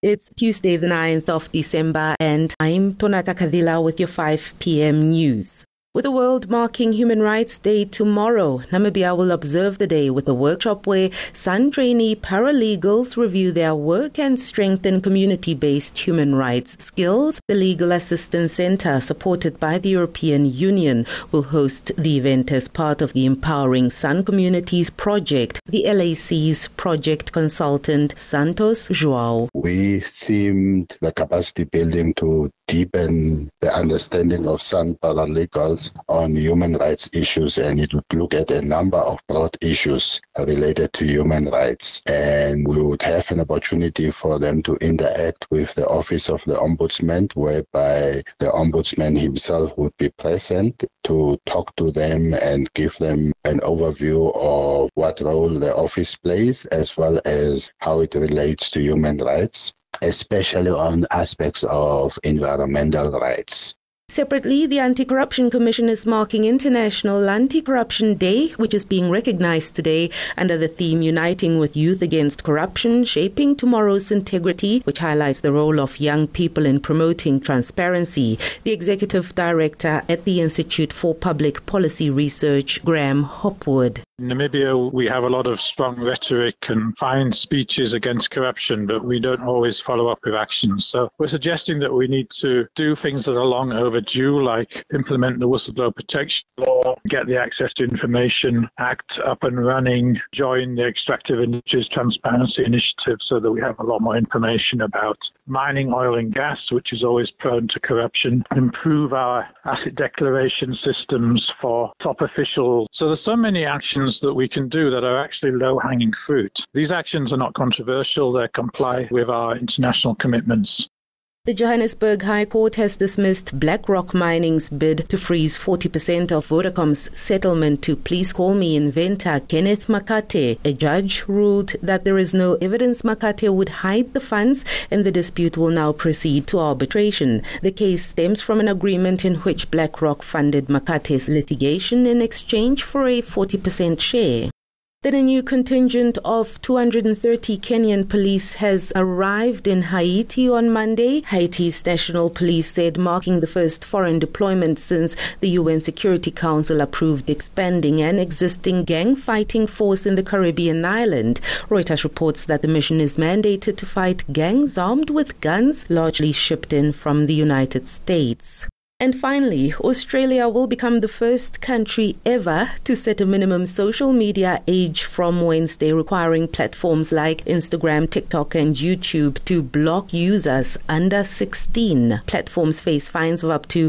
It's Tuesday, the 9th of December, and I'm Tonata Kadila with your 5 p.m. news. With the world marking Human Rights Day tomorrow, Namibia will observe the day with a workshop where SAN trainee paralegals review their work and strengthen community-based human rights skills. The Legal Assistance Centre, supported by the European Union, will host the event as part of the Empowering SAN Communities project. The LAC's project consultant, Santos João. We themed the capacity building to deepen the understanding of SAN paralegals on human rights issues, and it would look at a number of broad issues related to human rights. And we would have an opportunity for them to interact with the Office of the Ombudsman, whereby the Ombudsman himself would be present to talk to them and give them an overview of what role the office plays, as well as how it relates to human rights, especially on aspects of environmental rights. Separately, the Anti-Corruption Commission is marking International Anti-Corruption Day, which is being recognized today under the theme Uniting with Youth Against Corruption, Shaping Tomorrow's Integrity, which highlights the role of young people in promoting transparency. The Executive Director at the Institute for Public Policy Research, Graham Hopwood. In Namibia, we have a lot of strong rhetoric and fine speeches against corruption, but we don't always follow up with actions. So we're suggesting that we need to do things that are long overdue, like implement the Whistleblower Protection Law, get the Access to Information Act up and running, join the Extractive Industries Transparency Initiative so that we have a lot more information about mining, oil and gas, which is always prone to corruption, improve our asset declaration systems for top officials. So there's so many actions that we can do that are actually low-hanging fruit. These actions are not controversial, they comply with our international commitments. The Johannesburg High Court has dismissed BlackRock Mining's bid to freeze 40% of Vodacom's settlement to Please Call Me inventor Kenneth Makate. A judge ruled that there is no evidence Makate would hide the funds, and the dispute will now proceed to arbitration. The case stems from an agreement in which BlackRock funded Makate's litigation in exchange for a 40% share. Then a new contingent of 230 Kenyan police has arrived in Haiti on Monday. Haiti's National Police said, marking the first foreign deployment since the UN Security Council approved expanding an existing gang-fighting force in the Caribbean island. Reuters reports that the mission is mandated to fight gangs armed with guns, largely shipped in from the United States. And finally, Australia will become the first country ever to set a minimum social media age from Wednesday, requiring platforms like Instagram, TikTok and YouTube to block users under 16. Platforms face fines of up to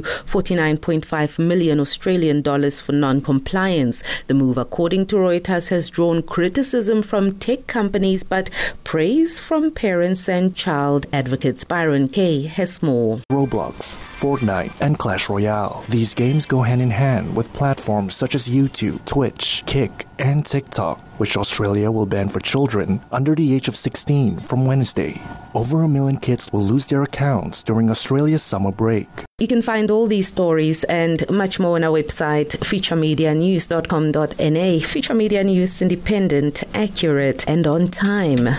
49.5 million Australian dollars for non-compliance. The move, according to Reuters, has drawn criticism from tech companies but praise from parents and child advocates. Byron Kay has more. Roblox, Fortnite and Clash Royale. These games go hand in hand with platforms such as YouTube, Twitch, Kick, and TikTok, which Australia will ban for children under the age of 16 from Wednesday. Over 1 million kids will lose their accounts during Australia's summer break. You can find all these stories and much more on our website, futuremedianews.com.na. Future Media News, independent, accurate, and on time.